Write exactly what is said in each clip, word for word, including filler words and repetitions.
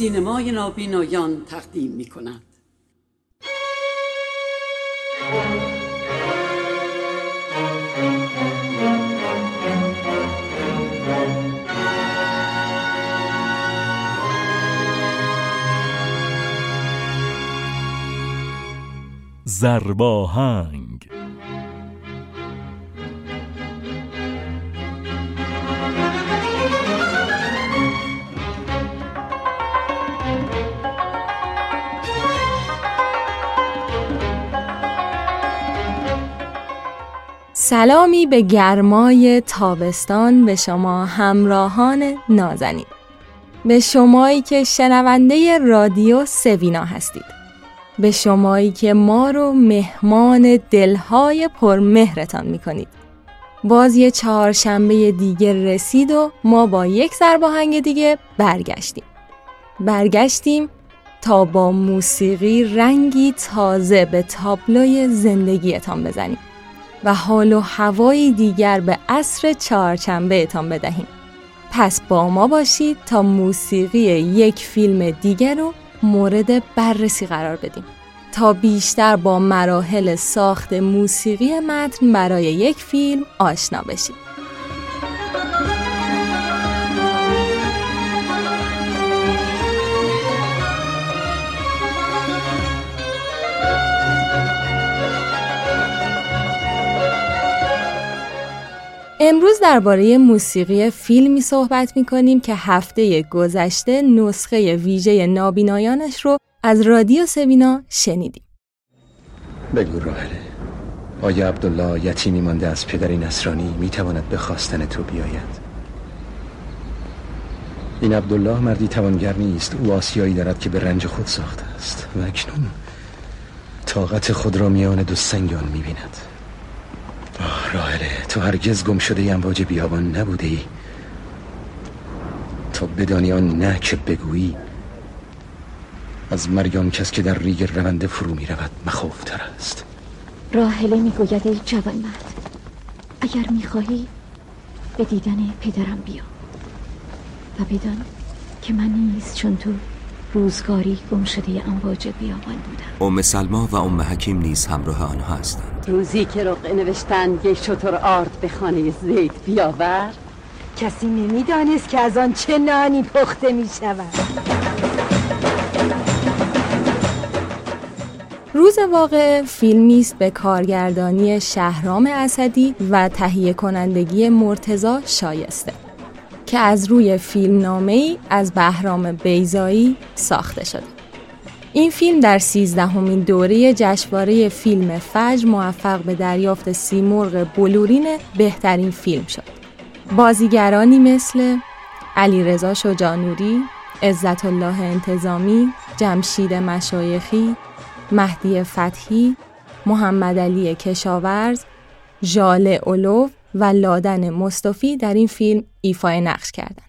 سینمای نابینایان تقدیم می کند. ضرباهنگ. سلامی به گرمای تابستان به شما همراهان نازنین، به شمایی که شنونده رادیو سوینا هستید، به شمایی که ما رو مهمان دلهای پرمهرتان میکنید. باز یه چهارشنبه دیگه رسید و ما با یک ضرباهنگ دیگه برگشتیم برگشتیم تا با موسیقی رنگی تازه به تابلوی زندگیتان بزنیم و حال و هوایی دیگر به عصر چهارشنبهتان بدهیم. پس با ما باشید تا موسیقی یک فیلم دیگر رو مورد بررسی قرار بدیم تا بیشتر با مراحل ساخت موسیقی متن برای یک فیلم آشنا بشید. امروز درباره موسیقی فیلمی صحبت می‌کنیم که هفته گذشته نسخه ویژه نابینایانش رو از رادیو سوینا شنیدیم. بگو راهله، آیا عبدالله یتیمی مانده از پدری نصرانی میتواند به خواستن تو بیاید؟ این عبدالله مردی توانگر نیست، او آسیایی دارد که به رنج خود ساخته است و اکنون طاقت خود را میان دو سنگان میبیند. آه راهله، تو هرگز گم شده امواج بیابان نبوده ای تا بدانی آن نه که بگویی از مرگ آن کس که در ریگ رونده فرو می رود مخوفتر است. راهله می گوید ای جوانمرد، اگر می خواهی به دیدن پدرم بیا و بدان که من نیز چون تو روزگاری گم شده امواج بیابان بودم. ام سلما و ام حکیم نیز همراه آنها هستند. روزی که رقعه نوشتن یک شتر آرد به خانه زید بیاور، کسی نمیدانست که از آن چه نانی پخته می شود. روز واقعه فیلمی است به کارگردانی شهرام اسدی و تهیه کنندگی مرتضی شایسته که از روی فیلمنامه‌ای از بهرام بیضایی ساخته شده. این فیلم در سیزدهمین دوره جشنواره فیلم فجر موفق به دریافت سیمرغ بلورین بهترین فیلم شد. بازیگرانی مثل علیرضا شجاع‌نوری، عزت الله انتظامی، جمشید مشایخی، مهدی فتحی، محمد علی کشاورز، ژاله اولو و لادن مصطفی در این فیلم ایفای نقش کردند.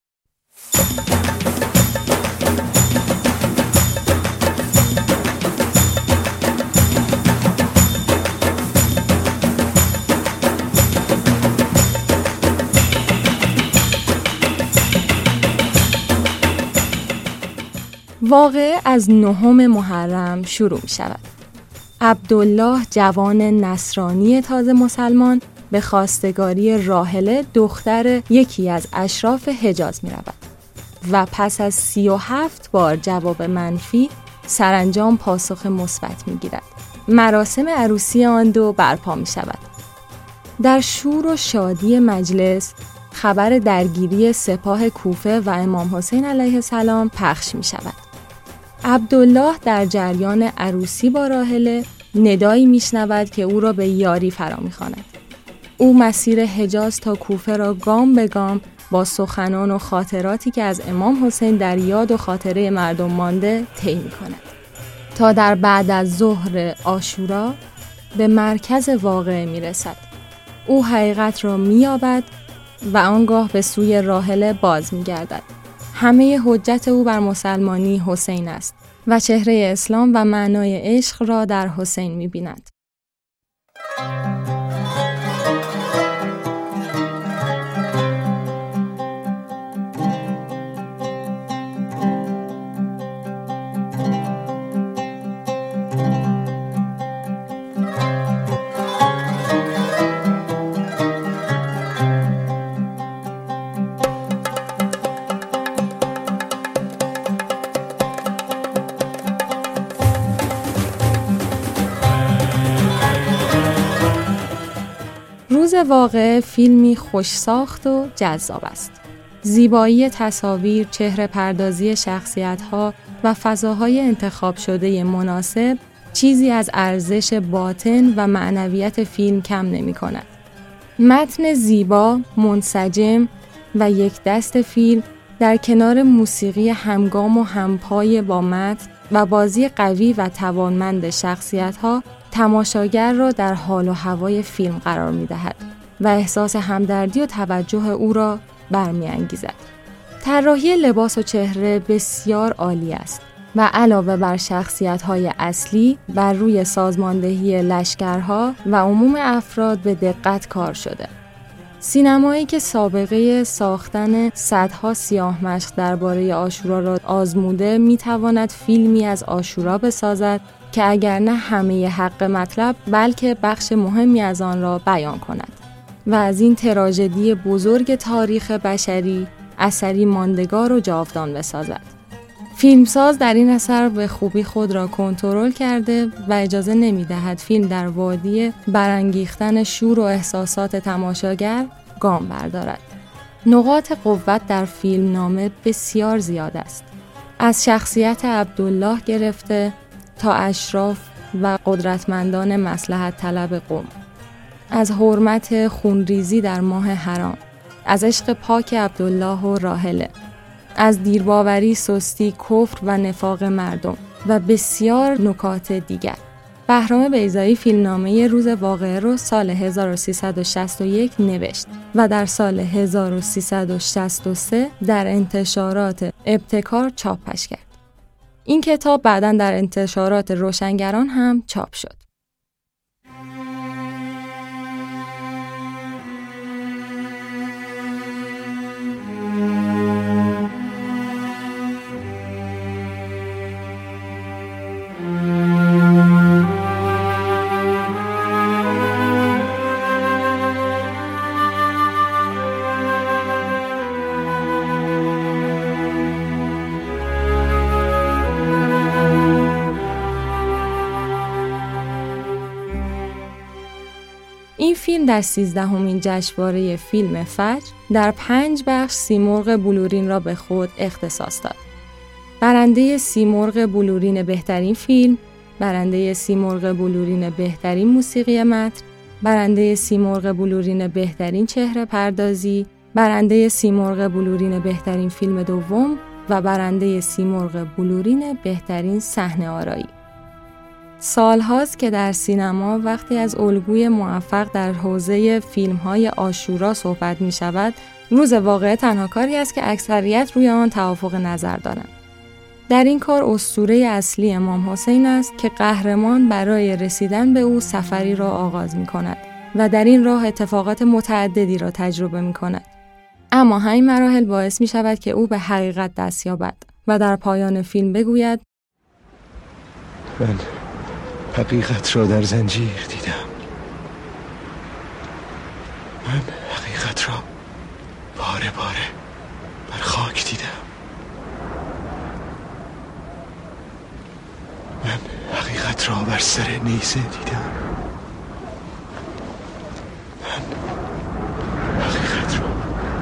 واقعه از نهم محرم شروع می شود. عبدالله جوان نصرانی تازه مسلمان به خواستگاری راهله دختر یکی از اشراف حجاز می رود و پس از سی و هفت بار جواب منفی سرانجام پاسخ مثبت می گیرد. مراسم عروسی آن دو برپا می شود. در شور و شادی مجلس خبر درگیری سپاه کوفه و امام حسین علیه السلام پخش می شود. عبدالله در جریان عروسی با راهله ندایی میشنود که او را به یاری فرا می‌خواند. او مسیر حجاز تا کوفه را گام به گام با سخنان و خاطراتی که از امام حسین در یاد و خاطره مردم مانده طی می‌کند تا در بعد از ظهر عاشورا به مرکز واقعه می‌رسد. او حقیقت را می‌یابد و آنگاه به سوی راهله باز می‌گردد. همه حجت او بر مسلمانی حسین است و چهره اسلام و معنای عشق را در حسین می‌بیند. روز واقعه فیلمی خوش ساخت و جذاب است. زیبایی تصاویر، چهره پردازی شخصیت‌ها و فضاهای انتخاب شده مناسب چیزی از ارزش باطن و معنویت فیلم کم نمی‌کند. متن زیبا، منسجم و یک دست فیلم در کنار موسیقی همگام و همپای با متن و بازی قوی و توانمند شخصیت‌ها تماشاگر را در حال و هوای فیلم قرار می‌دهد و احساس همدردی و توجه او را برمی‌انگیزد. طراحی لباس و چهره بسیار عالی است و علاوه بر شخصیت‌های اصلی بر روی سازماندهی لشکرها و عموم افراد به دقت کار شده. سینمایی که سابقه ساختن صدها سیاه مشق درباره عاشورا را آزموده می‌تواند فیلمی از عاشورا بسازد که اگر نه همه حق مطلب بلکه بخش مهمی از آن را بیان کند و از این تراژدی بزرگ تاریخ بشری اثری ماندگار و جاودان بسازد. فیلمساز در این اثر به خوبی خود را کنترل کرده و اجازه نمی‌دهد فیلم در وادی برانگیختن شور و احساسات تماشاگر گام بردارد. نقاط قوت در فیلمنامه بسیار زیاد است. از شخصیت عبدالله گرفته تا اشراف و قدرتمندان مصلحت طلب قوم، از حرمت خونریزی در ماه حرام، از عشق پاک عبدالله و راحله، از دیرباوری، سستی، کفر و نفاق مردم و بسیار نکات دیگر. بهرام بیضایی فیلمنامه روز واقعه رو سال هزار و سیصد و شصت و یک نوشت و در سال هزار و سیصد و شصت و سه در انتشارات ابتکار چاپش کرد. این کتاب بعداً در انتشارات روشنگران هم چاپ شد. این فیلم در سیزدهمین جشنواره فیلم فجر در پنج بخش سیمرغ بلورین را به خود اختصاص داد. برنده سیمرغ بلورین بهترین فیلم، برنده سیمرغ بلورین بهترین موسیقی متن، برنده سیمرغ بلورین بهترین چهره پردازی، برنده سیمرغ بلورین بهترین فیلم دوم و برنده سیمرغ بلورین بهترین صحنه آرایی. سال هاست که در سینما وقتی از الگوی موفق در حوزه فیلم‌های عاشورا صحبت می شود، روز واقعه تنها کاری است که اکثریت روی آن توافق نظر دارند. در این کار اسطوره اصلی امام حسین است که قهرمان برای رسیدن به او سفری را آغاز می کند و در این راه اتفاقات متعددی را تجربه می کند. اما همین مراحل باعث می شود که او به حقیقت دست یابد و در پایان فیلم بگوید من حقیقت را در زنجیر دیدم. من حقیقت را باره باره بر خاک دیدم. من حقیقت را بر سر نیزه دیدم. من حقیقت را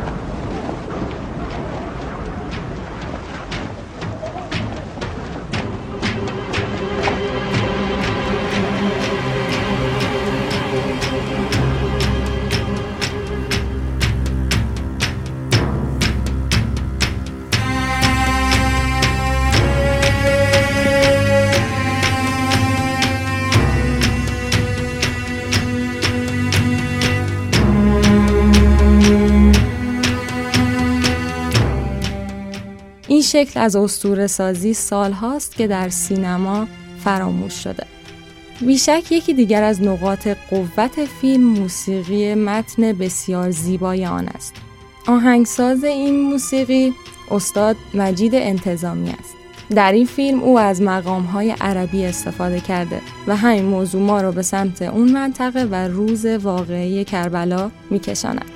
این شکل از اسطوره سازی سال هاست که در سینما فراموش شده. بیشک یکی دیگر از نقاط قوت فیلم موسیقی متن بسیار زیبای آن است. آهنگساز این موسیقی استاد مجید انتظامی است. در این فیلم او از مقام‌های عربی استفاده کرده و همین موضوع ما را به سمت اون منطقه و روز واقعی کربلا می‌کشاند.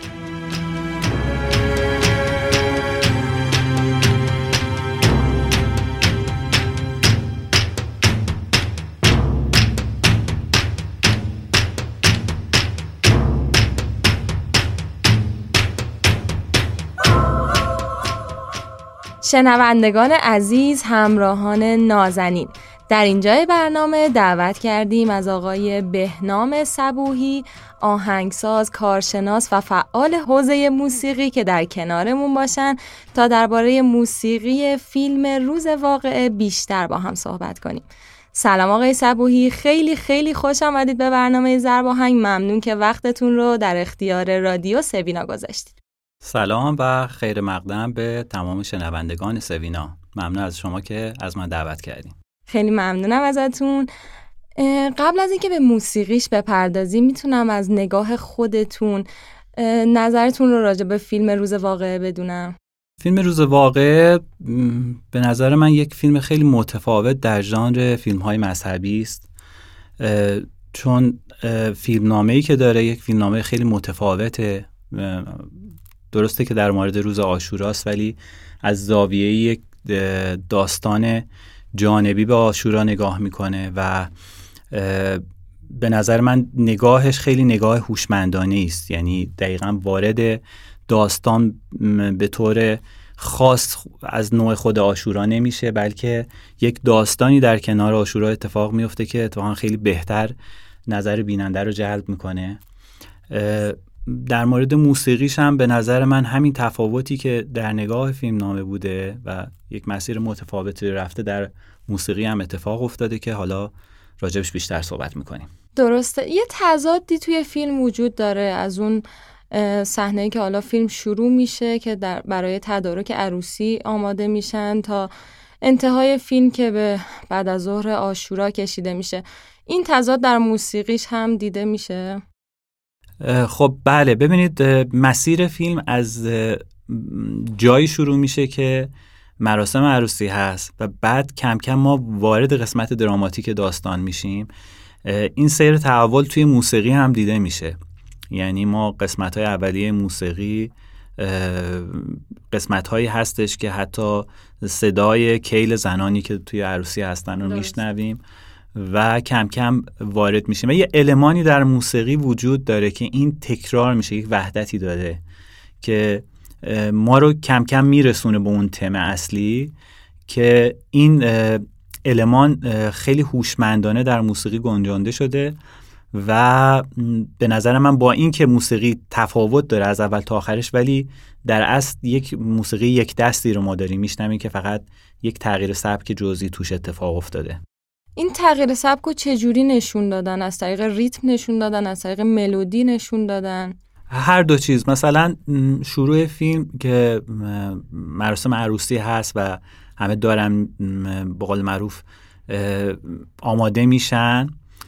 شنوندگان عزیز، همراهان نازنین، در اینجای برنامه دعوت کردیم از آقای بهنام صبوحی، آهنگساز، کارشناس و فعال حوزه موسیقی که در کنارمون باشن تا درباره موسیقی فیلم روز واقعه بیشتر با هم صحبت کنیم. سلام آقای صبوحی، خیلی خیلی خوش آمدید به برنامه ضرب آهنگ. ممنون که وقتتون رو در اختیار رادیو سوینا گذاشتید. سلام و خیر مقدم به تمام شنوندگان سوینا. ممنون از شما که از من دعوت کردیم. خیلی ممنونم ازتون. قبل از اینکه به موسیقیش بپردازیم، میتونم از نگاه خودتون نظرتون رو راجع به فیلم روز واقعه بدونم؟ فیلم روز واقعه به نظر من یک فیلم خیلی متفاوت در ژانر فیلم‌های مذهبی است، چون فیلمنامه‌ای که داره یک فیلمنامه خیلی متفاوته. درسته که در مورد روز عاشوراست، ولی از زاویه یک داستان جانبی به عاشورا نگاه میکنه و به نظر من نگاهش خیلی نگاه هوشمندانه است. یعنی دقیقاً وارد داستان به طور خاص از نوع خود عاشورا نمیشه، بلکه یک داستانی در کنار عاشورا اتفاق میفته که اتفاقاً خیلی بهتر نظر بیننده رو جلب میکنه. در مورد موسیقیش هم به نظر من همین تفاوتی که در نگاه فیلم نامه بوده و یک مسیر متفاوتی رفته در موسیقی هم اتفاق افتاده که حالا راجبش بیشتر صحبت میکنیم. درسته. یه تضادی توی فیلم وجود داره، از اون صحنه‌ای که حالا فیلم شروع میشه که در برای تدارک عروسی آماده میشن تا انتهای فیلم که به بعد از ظهر عاشورا کشیده میشه. این تضاد در موسیقیش هم دیده میشه؟ خب بله، ببینید مسیر فیلم از جایی شروع میشه که مراسم عروسی هست و بعد کم کم ما وارد قسمت دراماتیک داستان میشیم. این سیر تحول توی موسیقی هم دیده میشه. یعنی ما قسمت‌های اولیه موسیقی قسمت‌هایی هستش که حتی صدای کیل زنانی که توی عروسی هستن رو میشنویم و کم کم وارد میشیم و یه المانی در موسیقی وجود داره که این تکرار میشه، یک وحدتی داره که ما رو کم کم میرسونه به اون تم اصلی که این المان خیلی هوشمندانه در موسیقی گنجانده شده و به نظر من با این که موسیقی تفاوت داره از اول تا آخرش، ولی در اصل یک موسیقی یک دستی رو ما داریم میشنویم که فقط یک تغییر سبک جزئی توش اتفاق افتاده. این تغییر سبک رو چجوری نشون دادن؟ از طریق ریتم نشون دادن؟ از طریق ملودی نشون دادن؟ هر دو چیز. مثلا شروع فیلم که مراسم عروسی هست و همه دارن به قول معروف آماده میشن،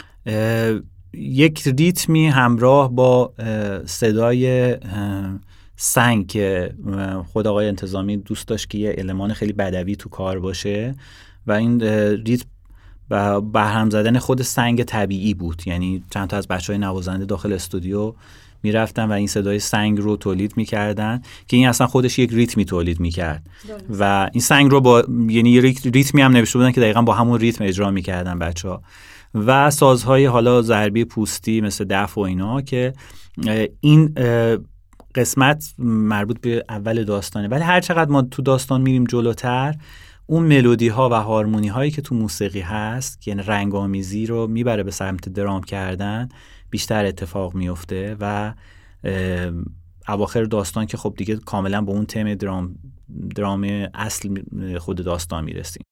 یک ریتمی همراه با صدای سنگ که خود آقای انتظامی دوست داشت که یه المان خیلی بدوی تو کار باشه و این ریتم و بهرم زدن خود سنگ طبیعی بود. یعنی چند تا از بچهای نوازنده داخل استودیو میرفتن و این صدای سنگ رو تولید میکردن که این اصلا خودش یک ریتمی تولید میکرد و این سنگ رو با یعنی ریتمی هم نوشته بودن که دقیقاً با همون ریتم اجرا میکردن بچه‌ها و سازهای حالا ضربی پوستی مثل دف و اینا که این قسمت مربوط به اول داستانه. ولی هر چقدر ما تو داستان میریم جلوتر، اون ملودی ها و هارمونی هایی که تو موسیقی هست که رنگ آمیزی رو میبره به سمت درام کردن بیشتر اتفاق میفته و اواخر داستان که خب دیگه کاملا به اون تم درام درام اصل خود داستان میرسیم.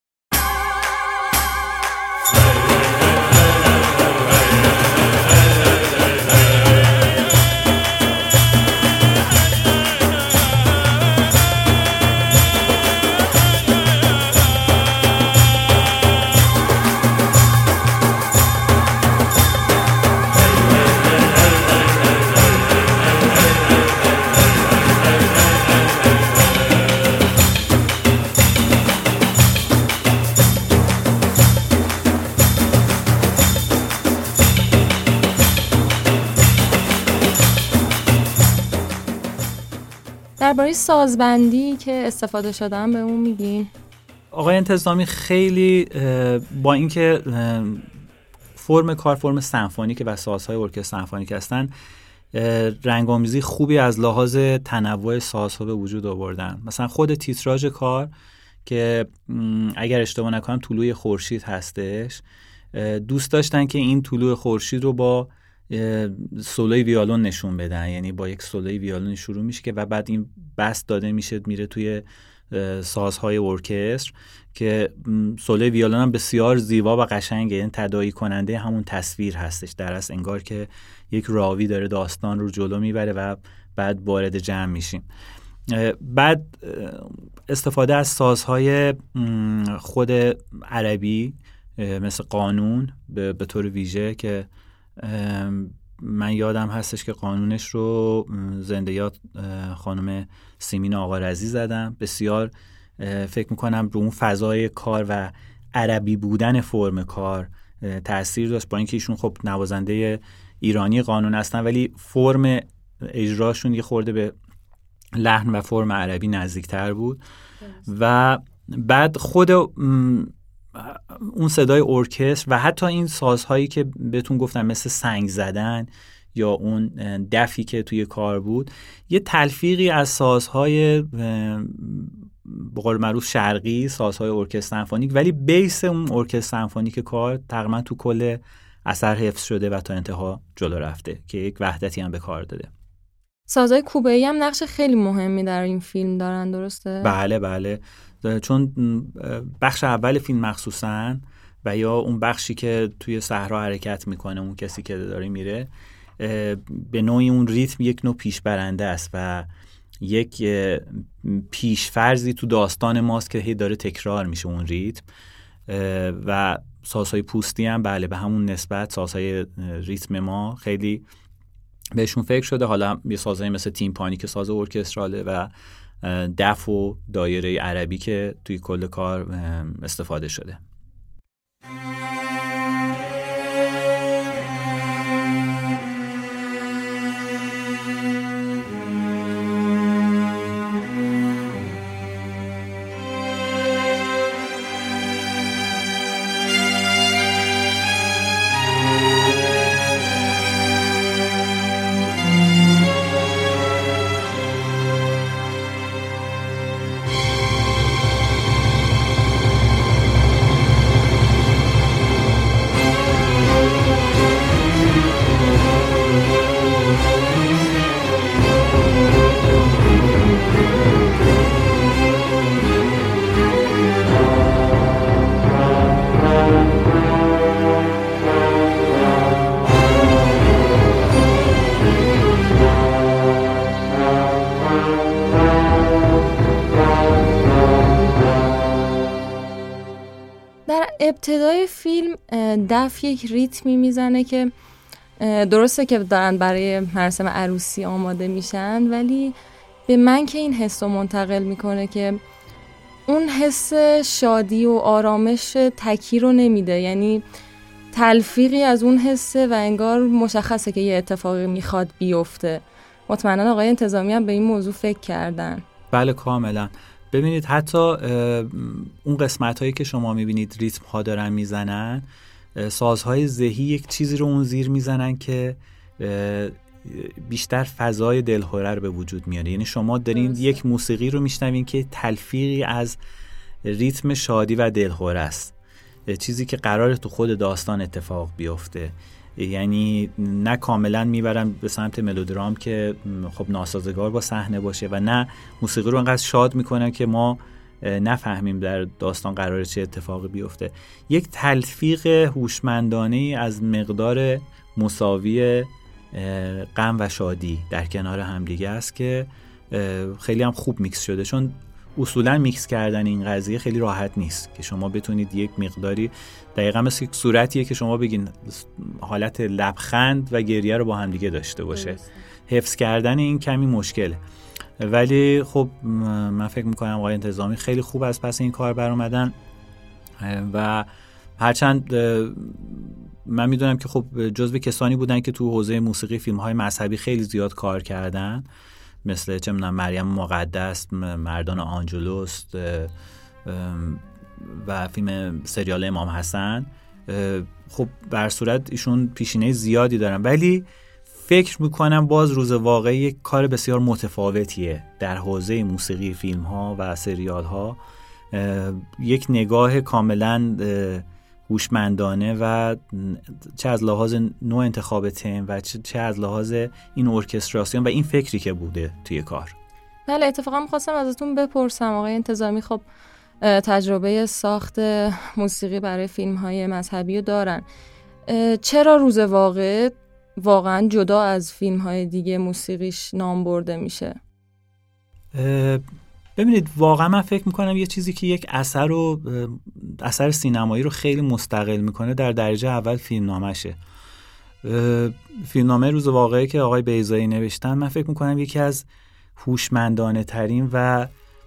درباره سازبندی که استفاده شدن به اون میگین؟ آقای انتظامی خیلی با اینکه فرم کار فرم سمفونیک و سازهای ارکستر سمفونیک هستن، رنگ‌آمیزی خوبی از لحاظ تنوع سازها به وجود آوردن. مثلا خود تیتراژ کار که اگر اشتباه نکنم طلوع خورشید هستش. دوست داشتن که این طلوع خورشید رو با سولوی ویولون نشون بدن، یعنی با یک سولوی ویولون شروع میشه که و بعد این بست داده میشه میره توی سازهای ارکستر که سولوی ویولون هم بسیار زیبا و قشنگه، یعنی تداعی کننده همون تصویر هستش، در اصل انگار که یک راوی داره داستان رو جلو میبره و بعد وارد جمع میشیم. بعد استفاده از سازهای خود عربی مثل قانون به طور ویژه که من یادم هستش که قانونش رو زنده یاد خانم سیمین آقارزی زدم. بسیار فکر میکنم رو اون فضای کار و عربی بودن فرم کار تأثیر داشت، با اینکه ایشون خب نوازنده ایرانی قانون هستن ولی فرم اجراشون یه خورده به لحن و فرم عربی نزدیکتر بود. و بعد خود اون صدای ارکستر و حتی این سازهایی که بهتون گفتم مثل سنگ زدن یا اون دفی که توی کار بود، یه تلفیقی از سازهای به قول معروف شرقی، سازهای ارکستر سمفونیک، ولی بیس اون ارکستر سمفونیک کار تقریبا تو کل اثر حفظ شده و تا انتها جلو رفته که یک وحدتی هم به کار داده. سازهای کوبه‌ای هم نقش خیلی مهمی در این فیلم دارن، درسته؟ بله بله، چون بخش اول فیلم مخصوصاً و یا اون بخشی که توی صحرا حرکت میکنه، اون کسی که داره میره، به نوعی اون ریتم یک نوع پیشبرنده است و یک پیشفرضی تو داستان ماست که هی داره تکرار میشه اون ریتم. و سازهای پوستی هم بله به همون نسبت سازهای ریتم ما خیلی بهشون فکر شده. حالا یه سازهای مثل تیمپانی که ساز ارکستراله و دف و دایره عربی که توی کل کار استفاده شده. ابتدای فیلم دف یک ریتمی میزنه که درسته که دارن برای مراسم عروسی آماده میشن، ولی به من که این حس رو منتقل میکنه که اون حس شادی و آرامش تکی رو نمیده، یعنی تلفیقی از اون حسه و انگار مشخصه که یه اتفاقی میخواد بیفته. مطمئنا آقای انتظامی هم به این موضوع فکر کردن. بله کاملا. ببینید حتی اون قسمت هایی که شما میبینید ریتم ها دارن میزنن، سازهای ذهی یک چیزی رو اون زیر میزنن که بیشتر فضای دلهوره رو به وجود میاره. یعنی شما دارین یک موسیقی رو میشنوین که تلفیقی از ریتم شادی و دلهوره است، چیزی که قراره تو خود داستان اتفاق بیفته. یعنی نه کاملا میبرن به سمت ملودرام که خب ناسازگار با صحنه باشه و نه موسیقی رو انقدر شاد میکنن که ما نفهمیم در داستان قراره چه اتفاقی بیفته. یک تلفیق هوشمندانه از مقدار مساوی غم و شادی در کنار همدیگه است که خیلی هم خوب میکس شده، چون اصولا میکس کردن این قضیه خیلی راحت نیست که شما بتونید یک مقداری دقیقا مثل یک صورتیه که شما بگین حالت لبخند و گریه رو با هم دیگه داشته باشه. حفظ کردن این کمی مشکله، ولی خب من فکر میکنم آقای انتظامی خیلی خوب از پس این کار بر اومدن و هرچند من میدونم که خب جزو کسانی بودن که تو حوزه موسیقی فیلم‌های مذهبی خیلی زیاد کار کردن، مثل چه می‌دونم مریم مقدس، مردان آنجلوس و فیلم سریال امام حسن. خب بر صورت ایشون پیشینه زیادی دارن، ولی فکر میکنم باز روز واقعی یک کار بسیار متفاوتیه در حوزه موسیقی فیلم ها و سریال ها یک نگاه کاملا هوشمندانه و چه از لحاظ نوع انتخاب تم و چه از لحاظ این ارکستراسیون و این فکری که بوده توی کار. بله، اتفاقا می‌خواستم ازتون بپرسم آقای انتظامی، خب تجربه ساخت موسیقی برای فیلم‌های مذهبی رو دارن، چرا روز واقعه واقعا جدا از فیلم‌های دیگه موسیقیش نام برده میشه؟ ببینید، واقعا من فکر میکنم یه چیزی که یک اثر رو اثر سینمایی رو خیلی مستقل میکنه در درجه اول فیلمنامشه. فیلمنامه روز واقعه که آقای بیضایی نوشتن، من فکر میکنم یکی از هوشمندانه ترین و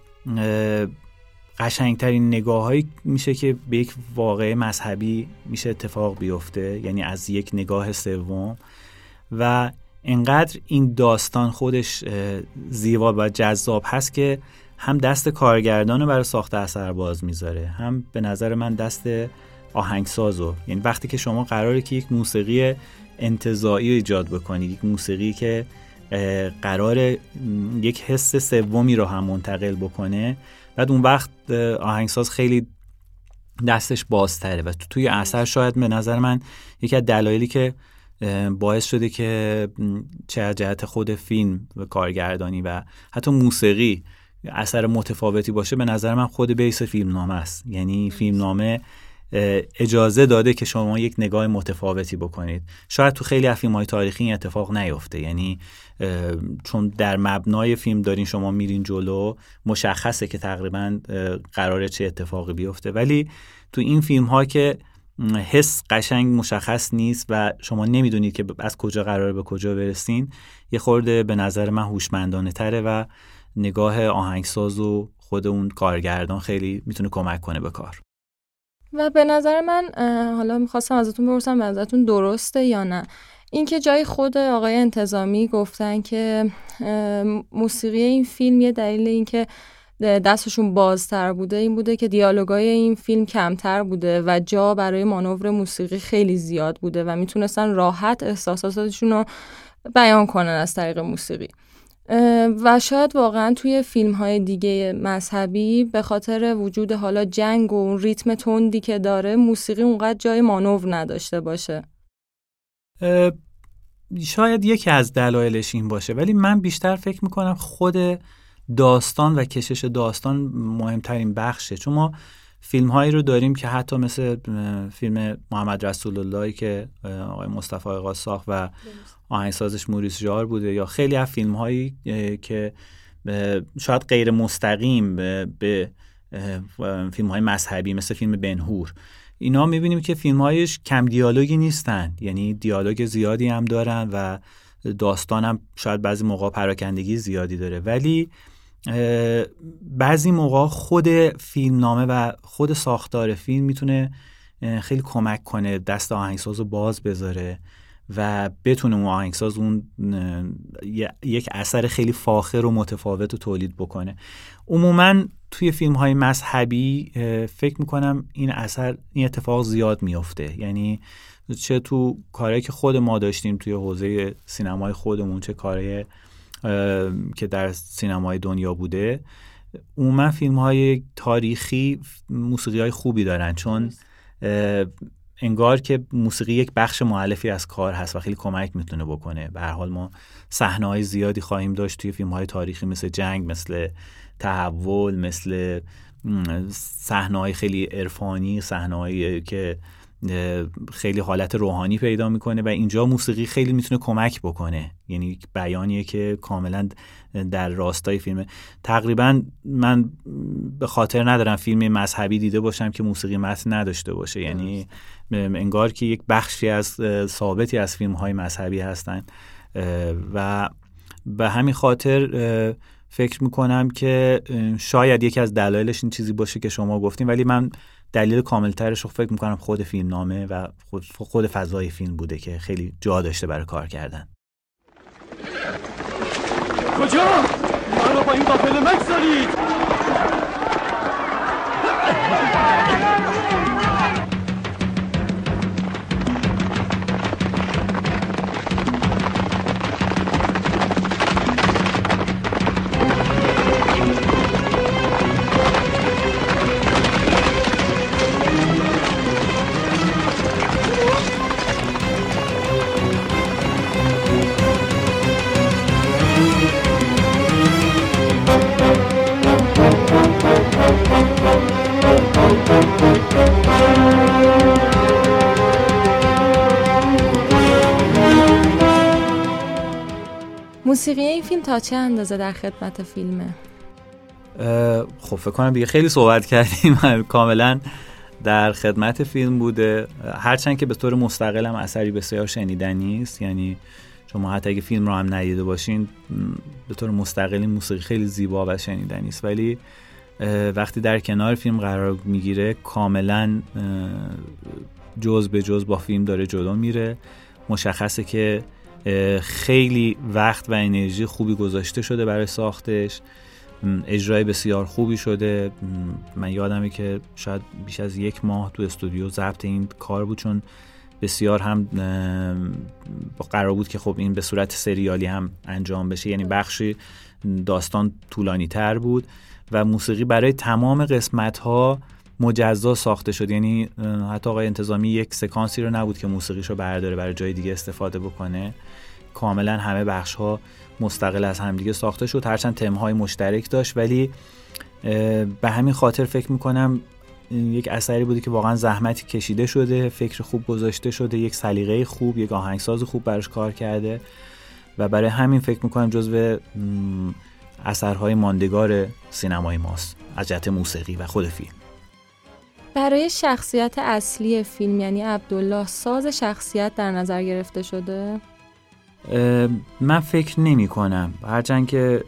قشنگترین نگاهایی میشه که به یک واقعه مذهبی میشه اتفاق بیفته، یعنی از یک نگاه سوم. و انقدر این داستان خودش زیبا و جذاب هست که هم دست کارگردان رو برای ساخت اثر باز میذاره، هم به نظر من دست آهنگسازو. یعنی وقتی که شما قراره که یک موسیقی انتزاعی ایجاد بکنید، یک موسیقی که قراره یک حس سومی رو هم منتقل بکنه، بعد اون وقت آهنگساز خیلی دستش بازتره و تو توی اثر شاید به نظر من یکی از دلایلی که باعث شده که چه از جهت خود فیلم و کارگردانی و حتی موسیقی اثر متفاوتی باشه، به نظر من خود بیس فیلمنامه است. یعنی فیلمنامه اجازه داده که شما یک نگاه متفاوتی بکنید. شاید تو خیلی از فیلم‌های تاریخی این اتفاق نیفته، یعنی چون در مبنای فیلم دارین شما میرین جلو، مشخصه که تقریبا قراره چه اتفاقی بیفته، ولی تو این فیلم‌ها که حس قشنگ مشخص نیست و شما نمیدونید که از کجا قراره به کجا برسین، یه خورده به نظر من هوشمندانه تره و نگاه آهنگساز و خود اون کارگردان خیلی میتونه کمک کنه به کار. و به نظر من حالا میخواستم ازتون بپرسم به نظرتون درسته یا نه این که جای خود آقای انتظامی گفتن که موسیقی این فیلم یه دلیل این که دستشون بازتر بوده این بوده که دیالوگای این فیلم کمتر بوده و جا برای مانور موسیقی خیلی زیاد بوده و میتونستن راحت احساساتشون رو بیان کنن از طریق موسیقی. و شاید واقعا توی فیلم‌های دیگه مذهبی به خاطر وجود حالا جنگ و اون ریتم تندی که داره، موسیقی اونقدر جای مانور نداشته باشه. شاید یکی از دلایلش این باشه، ولی من بیشتر فکر میکنم خود داستان و کشش داستان مهمترین بخشه. چون ما فیلم هایی رو داریم که حتی مثل فیلم محمد رسول اللهی که آقای مصطفی آقا ساخت و آهنگسازش موریس ژار بوده، یا خیلی از فیلم هایی که شاید غیر مستقیم به فیلم های مذهبی مثل فیلم بنهور، اینا میبینیم که فیلم هایش کم دیالوگی نیستن، یعنی دیالوگ زیادی هم دارن و داستان هم شاید بعضی موقع پراکندگی زیادی داره، ولی بعضی موقع خود فیلمنامه و خود ساختار فیلم میتونه خیلی کمک کنه دست آهنگساز رو باز بذاره و بتونه اون آهنگساز اون یک اثر خیلی فاخر و متفاوت رو تولید بکنه. عموما توی فیلم های مذهبی فکر میکنم این اثر این اتفاق زیاد میفته، یعنی چه تو کارهایی که خود ما داشتیم توی حوزه سینمای خودمون، چه کارهایی که در سینمای دنیا بوده، عموما فیلم های تاریخی موسیقی های خوبی دارن، چون انگار که موسیقی یک بخش مؤلفی از کار هست و خیلی کمک میتونه بکنه. به هر حال ما صحنه‌های زیادی خواهیم داشت توی فیلم‌های تاریخی مثل جنگ، مثل تحول، مثل صحنه‌های خیلی عرفانی، صحنه‌هایی که خیلی حالت روحانی پیدا میکنه و اینجا موسیقی خیلی میتونه کمک بکنه، یعنی بیانیه که کاملا در راستای فیلم. تقریبا من به خاطر ندارم فیلم مذهبی دیده باشم که موسیقی متن نداشته باشه، یعنی انگار که یک بخشی از ثابتی از فیلم های مذهبی هستن و به همین خاطر فکر میکنم که شاید یکی از دلایلش این چیزی باشه که شما گفتین، ولی من دلیل کاملترش رو فکر میکنم خود فیلمنامه و خود, خود فضای فیلم بوده که خیلی جا داشته برای کار کردن. کجا؟ منو با این قافله مگذارید! موسیقی این فیلم تا چه اندازه در خدمت فیلمه؟ خب فکر کنم دیگه خیلی صحبت کردیم. کاملا در خدمت فیلم بوده، هرچند که به طور مستقل هم اثری بسیار شنیدنی است. یعنی شما حتی اگه فیلم رو هم ندیده باشین به طور مستقلی موسیقی خیلی زیبا و شنیدنی است، ولی وقتی در کنار فیلم قرار میگیره کاملا جز به جز با فیلم داره جلو میره. مشخصه که خیلی وقت و انرژی خوبی گذاشته شده برای ساختش، اجرای بسیار خوبی شده. من یادمه که شاید بیش از یک ماه تو استودیو ضبط این کار بود، چون بسیار هم قرار بود که خب این به صورت سریالی هم انجام بشه، یعنی بخشی داستان طولانی تر بود و موسیقی برای تمام قسمت ها مجزا ساخته شد. یعنی حتی آقای انتظامی یک سکانسی رو نبود که موسیقیشو برداره برای جای دیگه استفاده بکنه، کاملا همه بخش ها مستقل از همدیگه ساخته شد، هرچند تم‌های مشترک داشت، ولی به همین خاطر فکر میکنم یک اثری بوده که واقعا زحمتی کشیده شده، فکر خوب گذاشته شده، یک سلیقه خوب، یک آهنگساز خوب براش کار کرده و برای همین فکر میکنم جزو اثرهای ماندگار سینمای ماست از جهت موسیقی و خود فیلم. برای شخصیت اصلی فیلم یعنی عبدالله ساز شخصیت در نظر گرفته شده؟ من فکر نمی کنم، هرچند که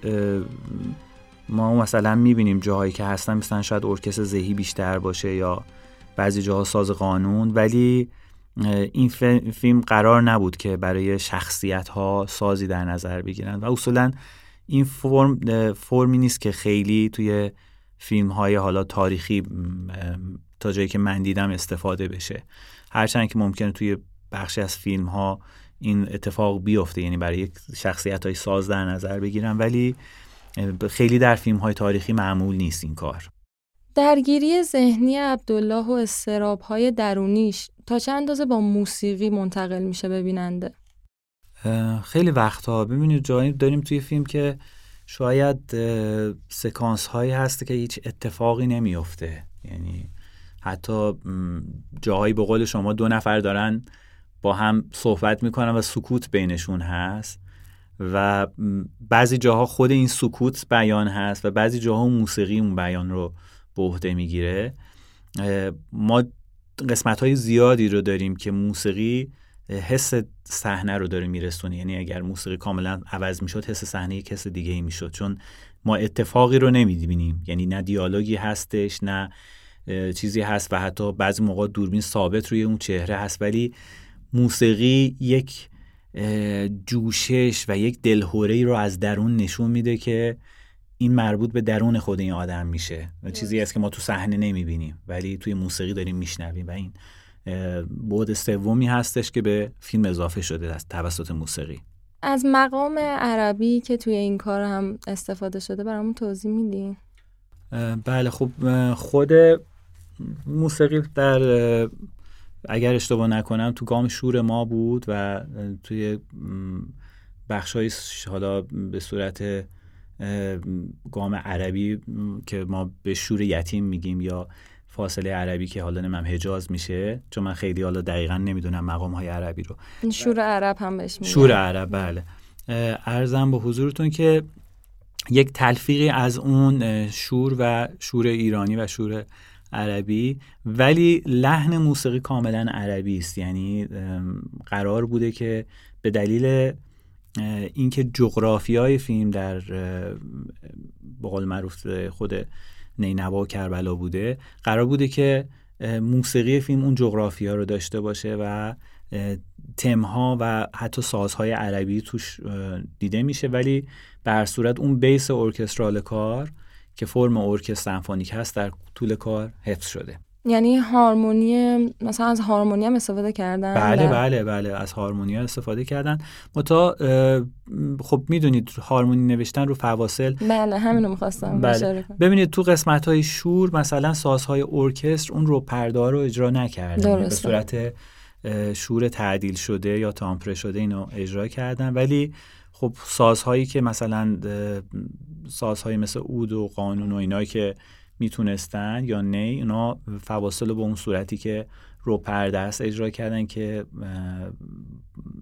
ما مثلا میبینیم جاهایی که هستن مثلا شاید ارکستر ذهی بیشتر باشه یا بعضی جاها ساز قانون، ولی این فیلم قرار نبود که برای شخصیت ها سازی در نظر بگیرن و اصولا این فرم فرمی نیست که خیلی توی فیلم های حالا تاریخی تا جایی که من دیدم استفاده بشه، هرچند که ممکنه توی بخشی از فیلم ها این اتفاق بیفته، یعنی برای یک شخصیت های ساز در نظر بگیرن، ولی خیلی در فیلم های تاریخی معمول نیست این کار. درگیری ذهنی عبدالله و اضطراب های درونیش تا چند اندازه با موسیقی منتقل میشه به بیننده؟ خیلی وقتها ببینید جایی داریم توی فیلم که شاید سکانس هایی هست که هیچ اتفاقی نمیفته، یعنی حتی جاهایی به قول شما دو نفر دارن با هم صحبت میکنن و سکوت بینشون هست و بعضی جاها خود این سکوت بیان هست و بعضی جاها موسیقی اون بیان رو به عهده میگیره. ما قسمت‌های زیادی رو داریم که موسیقی حس صحنه رو داره میرسونه، یعنی اگر موسیقی کاملا عوض میشد حس صحنه یک حس دیگه ای میشد، چون ما اتفاقی رو نمیبینیم، یعنی نه دیالوگی هستش نه چیزی هست و حتی بعضی موقع دوربین ثابت روی اون چهره هست، ولی موسیقی یک جوشش و یک دلهوره‌ای رو از درون نشون میده که این مربوط به درون خود این آدم میشه و چیزی است که ما تو صحنه نمیبینیم ولی توی موسیقی داریم میشنویم و این بعد سومی هستش که به فیلم اضافه شده از توسط موسیقی. از مقام عربی که توی این کار هم استفاده شده برامون توضیح میدین؟ بله، خب خود موسیقی در اگر اشتباه نکنم تو گام شور ما بود و توی بخشای حالا به صورت گام عربی که ما به شور یتیم میگیم یا فاصله عربی که حالا نمیم حجاز میشه، چون من خیلی حالا دقیقا نمیدونم مقام های عربی رو. شور عرب هم بهش میگن. شور عرب، بله. عرضم به حضورتون که یک تلفیقی از اون شور و شور ایرانی و شور عربی، ولی لحن موسیقی کاملا عربی است. یعنی قرار بوده که به دلیل اینکه جغرافیای فیلم در به قول معروف خود نینوا و کربلا بوده، قرار بوده که موسیقی فیلم اون جغرافیا رو داشته باشه و تمها و حتی سازهای عربی توش دیده میشه، ولی به هر صورت اون بیس ارکسترال کار که فرم ارکستر سمفونیک هست در طول کار حفظ شده. یعنی هارمونی، مثلا از هارمونی هم استفاده کردن؟ بله بله بله از هارمونی هم استفاده کردن. متا خب میدونید هارمونی نوشتن رو فواصل. بله همینو می‌خواستم بله. اشاره کنم. ببینید تو قسمت‌های شور مثلا سازهای ارکستر اون رو پرده رو اجرا نکردن، به صورت شور تعدیل شده یا تامپره شده اینو اجرا کردن، ولی خب سازهایی که مثلا سازهای مثل عود و قانون و اینایی که میتونستن یا نه، اینا فواصل به اون صورتی که رو پرده است اجرا کردن که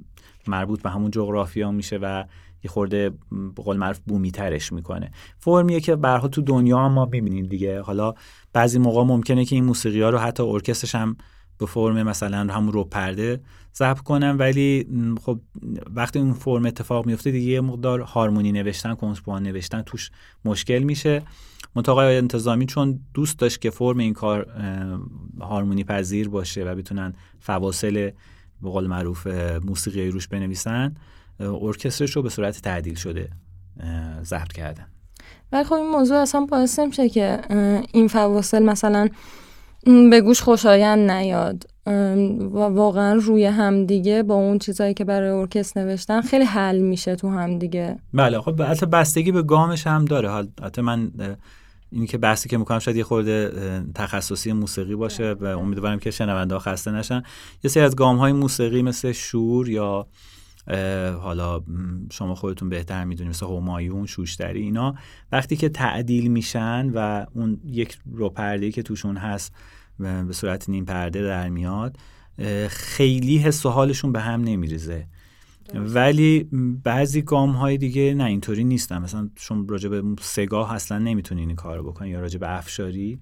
مربوط به همون جغرافیا میشه و یه خورده به قول معروف بومی ترش میکنه. فرمیه که به هر حال تو دنیا هم ما میبینیم دیگه. حالا بعضی موقع ممکنه که این موسیقی ها رو حتی ارکسترش هم به فرم مثلا همون رو پرده ضبط کنن، ولی خب وقتی اون فرم اتفاق میفته دیگه یه مقدار هارمونی نوشتن، کنسپوان نوشتن توش مشکل میشه. منتها آقای انتظامی چون دوست داشت که فرم این کار هارمونی پذیر باشه و بتونن فواصل به قول معروف موسیقی روش بنویسن، ارکسترش رو به صورت تعدیل شده ضبط کردن. ولی خب این موضوع اصلا باعث نمیشه که این فواصل مثلا به گوش خوشایند نیاد و واقعا روی هم دیگه با اون چیزایی که برای ارکستر نوشتن خیلی حل میشه تو هم دیگه. بله خب البته بستگی به گامش هم داره. البته من اینی که بحثی که میکنم شاید یه خورده تخصصی موسیقی باشه و امیدوارم که شنونده ها خسته نشن. یه سری از گام های موسیقی مثل شور یا حالا شما خودتون بهتر میدونید مثل همایون، شوشتری، اینا وقتی که تعدیل میشن و اون یک رو پرده‌ای که توشون هست به صورت نیم پرده در میاد، خیلی حس و حالشون به هم نمیریزه. ولی بعضی گام های دیگه نه اینطوری نیستن. مثلا شما راجع به سگاه اصلا نمیتونین این کارو بکنین یا راجع به افشاری.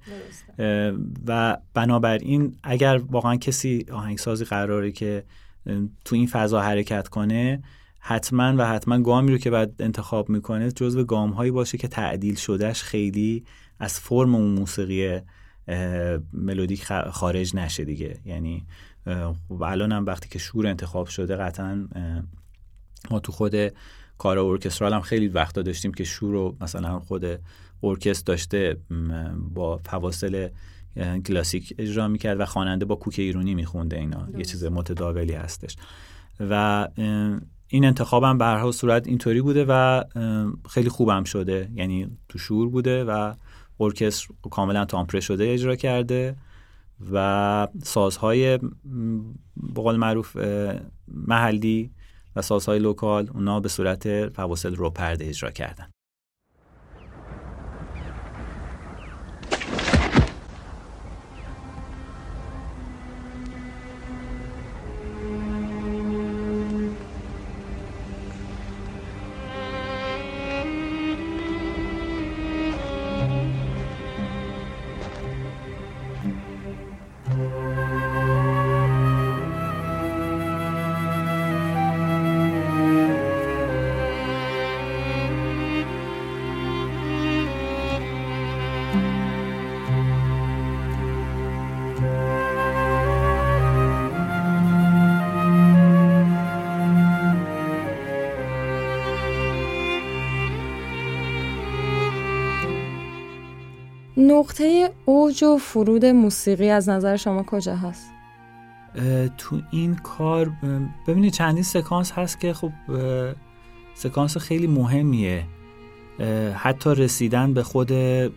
و بنابراین اگر واقعا کسی آهنگسازی قراره که تو این فضا حرکت کنه، حتما و حتما گامی رو که بعد انتخاب میکنه جزو گام هایی باشه که تعدیل شدهش خیلی از فرم اون موسیقی ملودیک خارج نشه دیگه. یعنی الان هم وقتی که شور انتخاب شده، قطعا ما تو خود کار ارکسترال هم خیلی وقتا داشتیم که شور رو مثلا خود ارکستر داشته با فواصل کلاسیک اجرا میکرد و خواننده با کوک ایرونی میخونده. اینا یه چیز متداولی هستش و این انتخابم به هر حال صورت اینطوری بوده و خیلی خوبم شده. یعنی تو شور بوده و ارکستر کاملا تامپره شده اجرا کرده و سازهای به قول معروف محلی و سازهای لوکال اونا به صورت فواصل رو پرده اجرا کردن. نقطه اوج و فرود موسیقی از نظر شما کجا هست؟ تو این کار ببینید چندین سکانس هست که خب سکانس خیلی مهمیه. حتی رسیدن به خود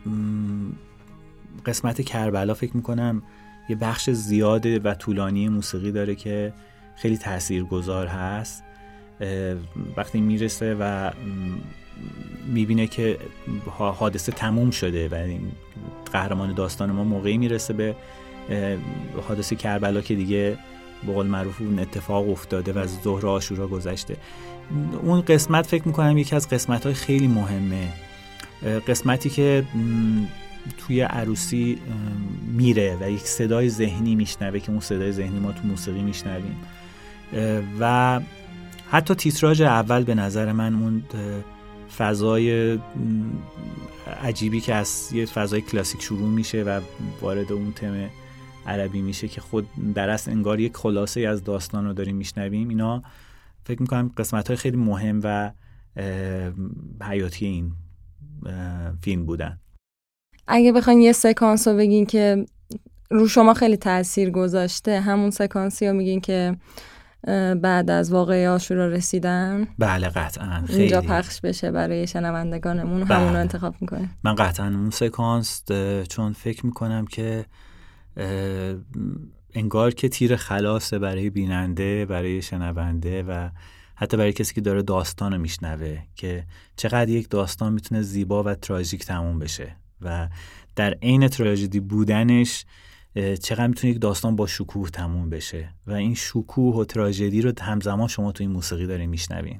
قسمت کربلا فکر میکنم یه بخش زیاده و طولانی موسیقی داره که خیلی تاثیرگذار هست. وقتی میرسه و میبینه که حادثه تموم شده و قهرمان داستان ما موقعی میرسه به حادثه کربلا که دیگه به قول معروف اون اتفاق افتاده و از ظهر عاشورا گذشته. اون قسمت فکر میکنم یکی از قسمت‌های خیلی مهمه، قسمتی که توی عروسی میره و یک صدای ذهنی میشنوه که اون صدای ذهنی ما تو موسیقی میشنویم. و حتی تیتراژ اول به نظر من اون فضای عجیبی که از یه فضای کلاسیک شروع میشه و وارد اون تم عربی میشه که خود در اصل انگار یک خلاصه از داستان رو داریم میشنویم. اینا فکر میکنم قسمت‌های خیلی مهم و حیاتی این فیلم بودن. اگه بخواین یه سکانس رو بگین که رو شما خیلی تأثیر گذاشته، همون سکانسی رو میگین که بعد از واقعه عاشورا رسیدن؟ بله قطعاً خیلی اینجا پخش بشه برای شنوندگانمون، بله. همون رو انتخاب میکنه. من قطعاً اون سکانس چون فکر میکنم که انگار که تیر خلاصه برای بیننده، برای شنونده و حتی برای کسی که داره داستان رو میشنوه که چقدر یک داستان میتونه زیبا و تراژیک تموم بشه و در عین تراژدی بودنش چقدر میتونه یک داستان با شکوه تموم بشه و این شکوه و تراژدی رو همزمان شما تو این موسیقی دارین میشنوین.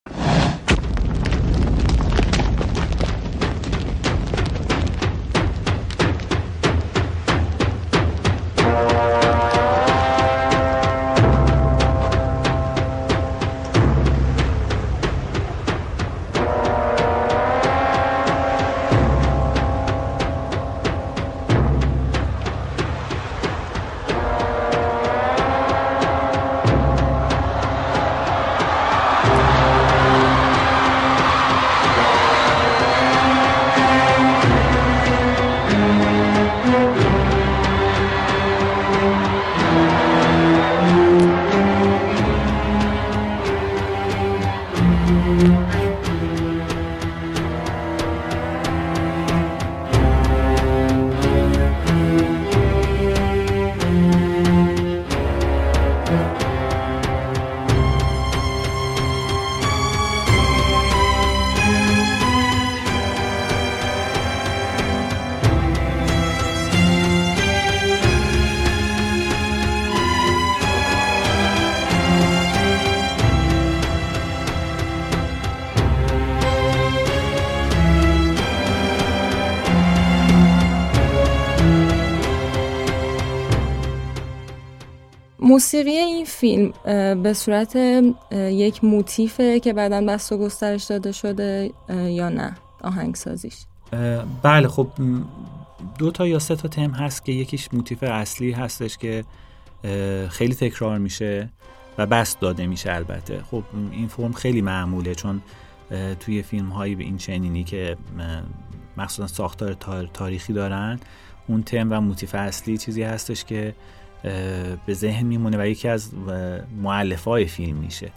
موسیقی این فیلم به صورت یک موتیفه که بعداً بست و گسترش داده شده یا نه آهنگسازیش؟ بله خب دو تا یا سه تا تم هست که یکیش موتیف اصلی هستش که خیلی تکرار میشه و بست داده میشه. البته خب این فرم خیلی معموله چون توی فیلم هایی به این چنینی که مخصوصا ساختار تاریخی دارن اون تم و موتیف اصلی چیزی هستش که به ذهن میمونه و یکی از مؤلفه‌های فیلم میشه.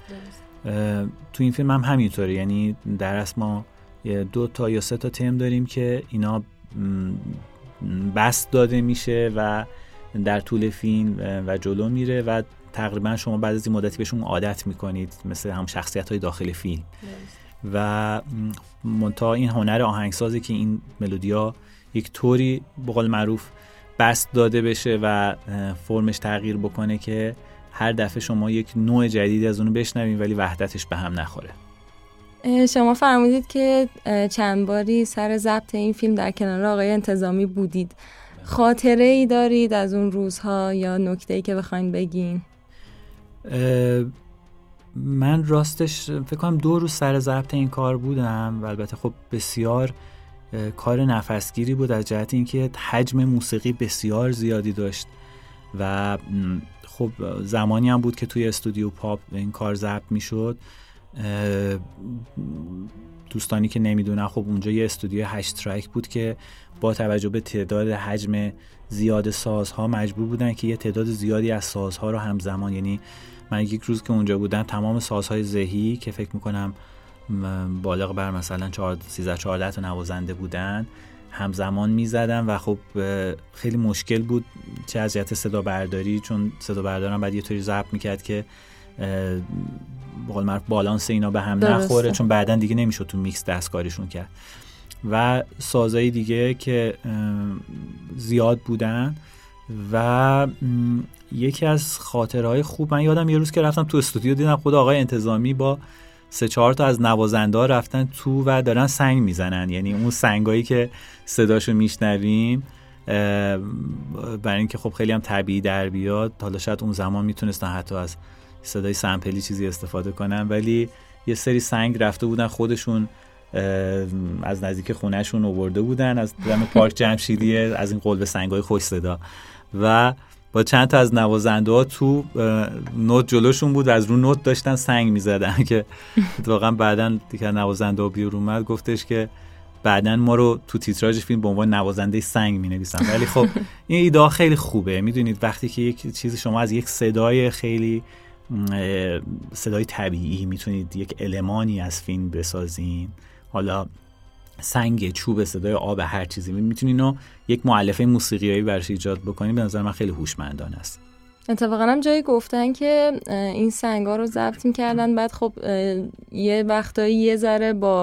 تو این فیلم هم همینطوره، یعنی در اصل ما دو تا یا سه تا تم داریم که اینا بست داده میشه و در طول فیلم و جلو میره و تقریبا شما بعد از این مدتی بهشون عادت میکنید مثل هم شخصیت‌های داخل فیلم. و منتها این هنر آهنگسازی که این ملودیا یک طوری به قول معروف بست داده بشه و فرمش تغییر بکنه که هر دفعه شما یک نوع جدیدی از اونو بشنوین ولی وحدتش به هم نخوره. شما فرمودید که چند باری سر ضبط این فیلم در کنار آقای انتظامی بودید. خاطره ای دارید از اون روزها یا نکته‌ای که بخواید بگین؟ من راستش فکر کنم دو روز سر ضبط این کار بودم و البته خب بسیار کار نفسگیری بود از جهت اینکه حجم موسیقی بسیار زیادی داشت و خب زمانی هم بود که توی استودیو پاپ این کار ضبط میشد. دوستانی که نمیدونن خب اونجا یه استودیو هشت ترک بود که با توجه به تعداد حجم زیاد سازها مجبور بودن که یه تعداد زیادی از سازها رو همزمان، یعنی من یک روز که اونجا بودم تمام سازهای ذهی که فکر میکنم بالغ بر مثلا سیزده چهارده تا نوازنده بودن همزمان میزدن و خب خیلی مشکل بود چه از جهت صدا برداری، چون صدا بردارم بعد یه طوری ضبط میکرد که به قول معروف بالانس اینا به هم درسته. نخوره، چون بعدن دیگه نمیشد تو میکس دستکاریشون کرد. و سازهای دیگه که زیاد بودن و یکی از خاطرهای خوب من یادم یه روز که رفتم تو استودیو دیدم خود آقای انتظامی با سه چهار تا از نوازنده‌ها رفتن تو و دارن سنگ میزنن، یعنی اون سنگایی که صداشو میشنویم برای اینکه خب خیلی هم طبیعی در بیاد. حالا شاید اون زمان میتونستن حتی از صدای سمپلی چیزی استفاده کنن ولی یه سری سنگ رفته بودن خودشون از نزدیک خونهشون آورده بودن از دم پارک جمشیدی، از این قلب سنگای خوش صدا و با چند تا از نوازنده‌ها تو نوت جلوشون بود و از رو نوت داشتن سنگ می‌زدن که واقعا بعداً دیگه نوازنده بیرون اومد گفتش که بعداً ما رو تو تیتراژ فیلم به عنوان نوازنده سنگ می‌نویسن. ولی خب این ایده خیلی خوبه، میدونید وقتی که یک چیزی شما از یک صدای خیلی صدای طبیعی میتونید یک المانی از فیلم بسازین، حالا سنگ، چوب، صدای آب، هر چیزی میتونین رو یک مؤلفه موسیقیایی برش ایجاد بکنین، به نظر من خیلی هوشمندانه است. اتفاقا هم جایی گفتن که این سنگا رو ضبط می‌کردن بعد خب یه وقتایی یه ذره با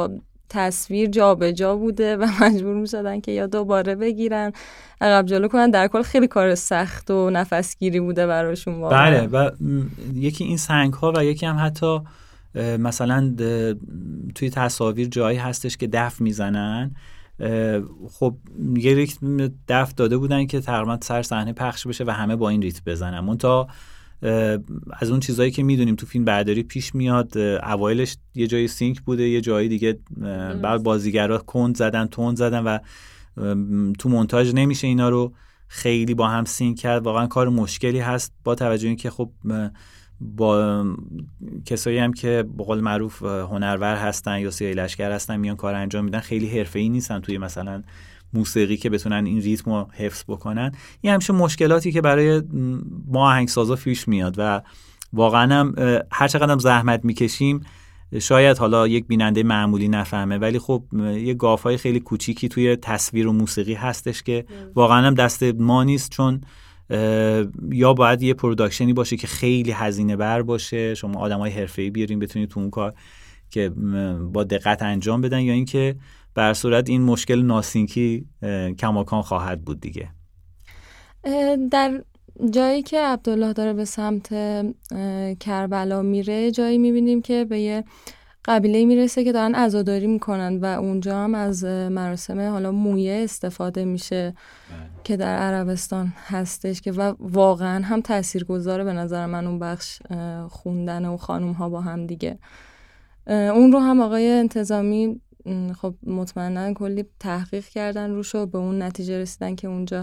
تصویر جابجا جا بوده و مجبور می‌شدن که یا دوباره بگیرن عقب جلو کنن. در کل خیلی کار سخت و نفسگیری بوده براشون واقعا. بله و یکی این سنگ‌ها و یکی هم حتی مثلا توی تصاویر جایی هستش که دف میزنن. خب یه دف داده بودن که تقریبا سر صحنه پخش بشه و همه با این ریتم بزنن. منتها از اون چیزایی که میدونیم تو فیلم برداری پیش میاد، اوایلش یه جایی سینک بوده، یه جایی دیگه بعد بازیگرا کند زدن تند زدن و تو مونتاژ نمیشه اینا رو خیلی با هم سینک کرد. واقعا کار مشکلی هست با توجه اینکه خب با کسایی هم که به قول معروف هنرور هستن یا سیاهی لشکر هستن میان کار انجام میدن، خیلی حرفه‌ای نیستن توی مثلا موسیقی که بتونن این ریتم رو حفظ بکنن. این همیشه مشکلاتی که برای ما آهنگسازا پیش میاد و واقعا هم هر چقدر هم زحمت میکشیم شاید حالا یک بیننده معمولی نفهمه، ولی خب یه گافای خیلی کوچیکی توی تصویر و موسیقی هستش که واقعا هم دست ما نیست، چون یا باید یه پروداکشنی باشه که خیلی هزینه بر باشه، شما آدمای حرفه‌ای بیارین بتونید تو اون کار که با دقت انجام بدن، یا اینکه به هر صورت این مشکل ناسینکی کماکان خواهد بود دیگه. در جایی که عبدالله داره به سمت کربلا میره، جایی میبینیم که به یه قبیله میرسه که دارن عزاداری میکنن و اونجا هم از مراسم حالا مویه استفاده میشه که در عربستان هستش که و واقعا هم تاثیرگذاره به نظر من اون بخش خوندن و خانوم ها با هم دیگه. اون رو هم آقای انتظامی خب مطمئنا کلی تحقیق کردن روش و به اون نتیجه رسیدن که اونجا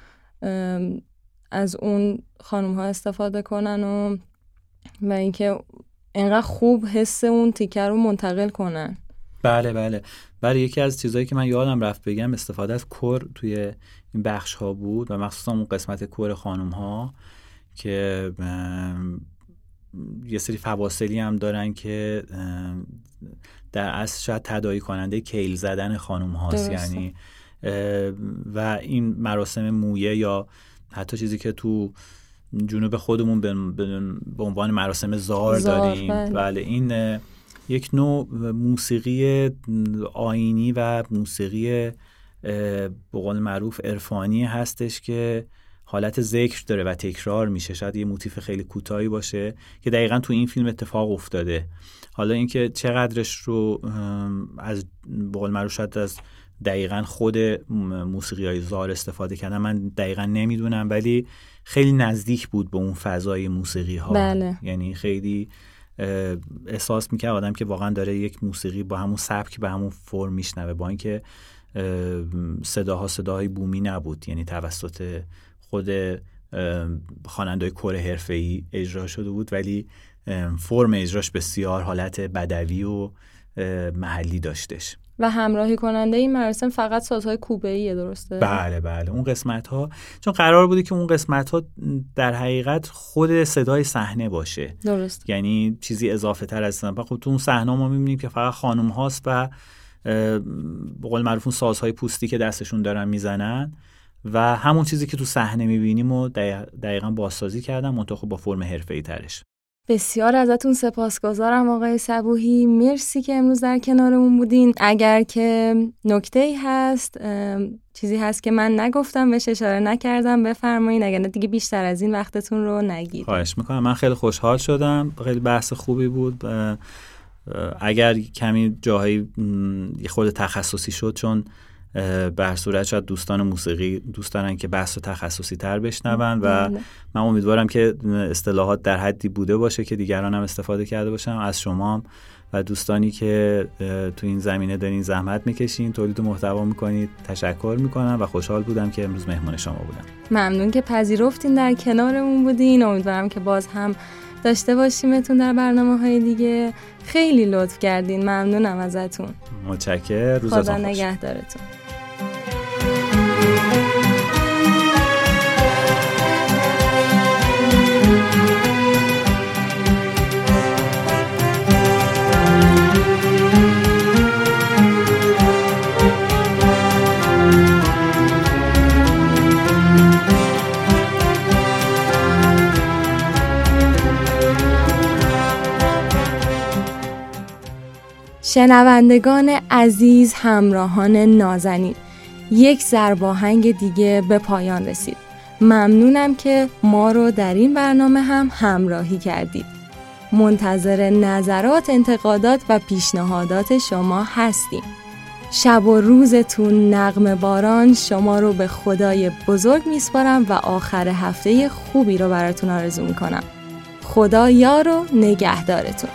از اون خانوم ها استفاده کنن و و اینکه اینقدر خوب حس اون تیکر رو منتقل کنن. بله بله بله یکی از چیزایی که من یادم رفت بگم استفاده از کور توی این بخش ها بود و مخصوصا اون قسمت کور خانوم ها که یه سری فواصلی هم دارن که در اصل شاید تداعی کننده کیل زدن خانوم هاست. یعنی و این مراسم مویه یا حتی چیزی که تو جنوب خودمون به عنوان مراسم زار داریم، بله. بله این یک نوع موسیقی آیینی و موسیقی به قول معروف عرفانی هستش که حالت ذکر داره و تکرار میشه. شاید یه موتیف خیلی کوتاهی باشه که دقیقاً تو این فیلم اتفاق افتاده. حالا اینکه چقدرش رو از به قول معروف شاید از دقیقاً خود موسیقی‌های زار استفاده کردن من دقیقاً نمیدونم، ولی خیلی نزدیک بود به اون فضای موسیقی ها. بله. یعنی خیلی احساس میکنه آدم که واقعا داره یک موسیقی با همون سبک به همون فرم میشنوه، با اینکه صداها صداهای بومی نبود، یعنی توسط خود خواننده‌های کور حرفه‌ای اجرا شده بود، ولی فرم اجراش بسیار حالت بدوی و محلی داشتش. و همراهی کننده این مراسم فقط سازهای کوبه‌ایه، درسته؟ بله بله اون قسمت ها چون قرار بوده که اون قسمت ها در حقیقت خود صدای صحنه باشه، درست، یعنی چیزی اضافه تر از صحنه. خب تو اون صحنه ما می‌بینیم که فقط خانم هاست و به قول معروف اون سازهای پوستی که دستشون دارن میزنن و همون چیزی که تو صحنه می‌بینیم و دقیقاً بازسازی کردن، منتها خب با فرم حرفه‌ای ترش. بسیار ازتون سپاسگزارم آقای صبوحی، مرسی که امروز در کنارمون بودین. اگر که نکته‌ای هست، چیزی هست که من نگفتم بهش اشاره نکردم بفرمایید، اگر نه دیگه بیشتر از این وقتتون رو نگیرید. خواهش میکنم. من خیلی خوشحال شدم، خیلی بحث خوبی بود. اگر کمی جاهایی خود تخصصی شد، چون به هر صورت شاید دوستان موسیقی دوست دارن که بحث رو تخصصی تر بشنون و من امیدوارم که اصطلاحات در حدی بوده باشه که دیگران هم استفاده کرده باشن. از شما و دوستانی که تو این زمینه دارین زحمت میکشین، تولید محتوا میکنید تشکر میکنم و خوشحال بودم که امروز مهمون شما بودم. ممنون که پذیرفتین در کنارمون بودین. امیدوارم که باز هم داشته باشیمتون در برنامه‌های دیگه. خیلی لطف کردین، ممنونم ازتون. متشکرم. روزتون خوش. خدا نگهدارتون. شنوندگان عزیز، همراهان نازنین، یک ضرباهنگ دیگه به پایان رسید. ممنونم که ما رو در این برنامه هم همراهی کردید. منتظر نظرات، انتقادات و پیشنهادات شما هستیم. شب و روزتون نغمه باران. شما رو به خدای بزرگ میسپارم و آخر هفته خوبی رو براتون آرزو میکنم. خدا یار و نگهدارتون.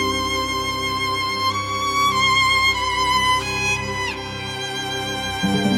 you.